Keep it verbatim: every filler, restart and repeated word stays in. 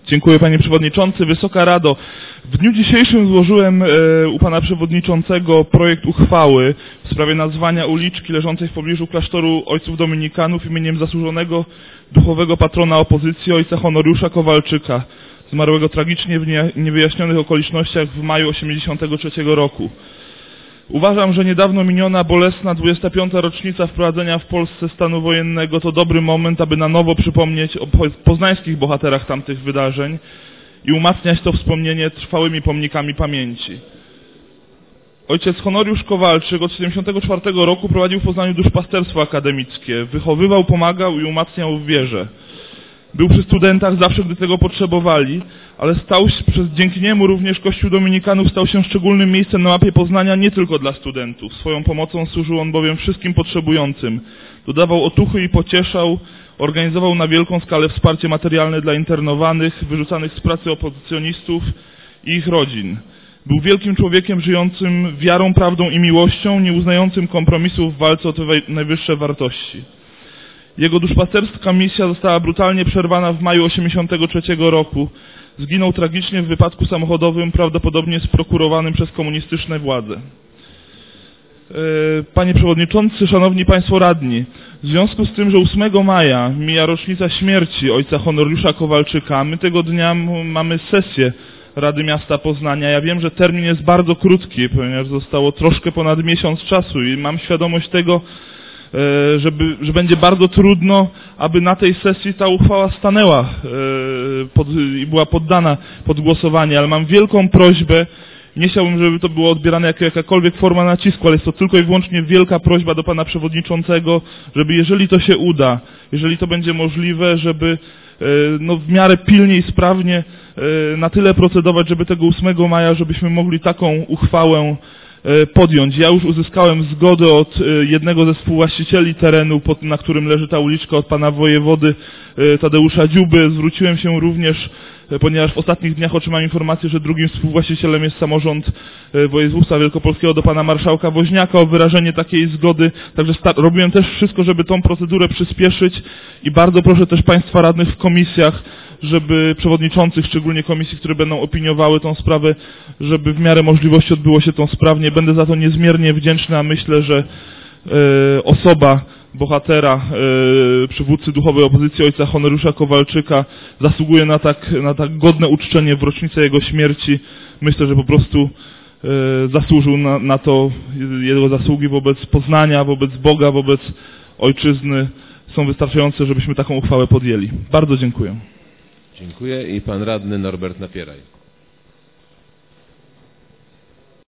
Dziękuję, panie przewodniczący. Wysoka Rado, w dniu dzisiejszym złożyłem e, u pana przewodniczącego projekt uchwały w sprawie nazwania uliczki leżącej w pobliżu klasztoru ojców dominikanów imieniem zasłużonego duchowego patrona opozycji ojca Honoriusza Kowalczyka, zmarłego tragicznie w niewyjaśnionych okolicznościach w maju osiemdziesiątego trzeciego roku. Uważam, że niedawno miniona bolesna dwudziesta piąta rocznica wprowadzenia w Polsce stanu wojennego to dobry moment, aby na nowo przypomnieć o poznańskich bohaterach tamtych wydarzeń i umacniać to wspomnienie trwałymi pomnikami pamięci. Ojciec Honoriusz Kowalczyk od siedemdziesiątego czwartego roku prowadził w Poznaniu duszpasterstwo akademickie, wychowywał, pomagał i umacniał w wierze. Był przy studentach zawsze, gdy tego potrzebowali, ale stał się, przez, dzięki niemu również Kościół Dominikanów stał się szczególnym miejscem na mapie Poznania nie tylko dla studentów. Swoją pomocą służył on bowiem wszystkim potrzebującym. Dodawał otuchy i pocieszał, organizował na wielką skalę wsparcie materialne dla internowanych, wyrzucanych z pracy opozycjonistów i ich rodzin. Był wielkim człowiekiem żyjącym wiarą, prawdą i miłością, nie uznającym kompromisów w walce o te najwyższe wartości. Jego duszpasterska misja została brutalnie przerwana w maju osiemdziesiątego trzeciego roku. Zginął tragicznie w wypadku samochodowym, prawdopodobnie sprokurowanym przez komunistyczne władze. Panie Przewodniczący, Szanowni Państwo Radni, w związku z tym, że ósmego maja mija rocznica śmierci ojca Honoriusza Kowalczyka, my tego dnia mamy sesję Rady Miasta Poznania. Ja wiem, że termin jest bardzo krótki, ponieważ zostało troszkę ponad miesiąc czasu i mam świadomość tego, Żeby, że będzie bardzo trudno, aby na tej sesji ta uchwała stanęła pod, i była poddana pod głosowanie, ale mam wielką prośbę, nie chciałbym, żeby to było odbierane jako jakakolwiek forma nacisku, ale jest to tylko i wyłącznie wielka prośba do pana przewodniczącego, żeby jeżeli to się uda, jeżeli to będzie możliwe, żeby no, w miarę pilnie i sprawnie na tyle procedować, żeby tego ósmego maja, żebyśmy mogli taką uchwałę podjąć. Ja już uzyskałem zgodę od jednego ze współwłaścicieli terenu, na którym leży ta uliczka, od pana wojewody Tadeusza Dziuby. Zwróciłem się również, ponieważ w ostatnich dniach otrzymałem informację, że drugim współwłaścicielem jest samorząd województwa wielkopolskiego, do pana marszałka Woźniaka o wyrażenie takiej zgody. Także robiłem też wszystko, żeby tą procedurę przyspieszyć i bardzo proszę też państwa radnych w komisjach, żeby przewodniczących, szczególnie komisji, które będą opiniowały tą sprawę, żeby w miarę możliwości odbyło się to sprawnie. Będę za to niezmiernie wdzięczny, a myślę, że e, osoba bohatera, e, przywódcy duchowej opozycji ojca Honoriusza Kowalczyka zasługuje na tak, na tak godne uczczenie w rocznicę jego śmierci. Myślę, że po prostu e, zasłużył na, na to, jego zasługi wobec Poznania, wobec Boga, wobec ojczyzny są wystarczające, żebyśmy taką uchwałę podjęli. Bardzo dziękuję. Dziękuję. I pan radny Norbert Napieraj.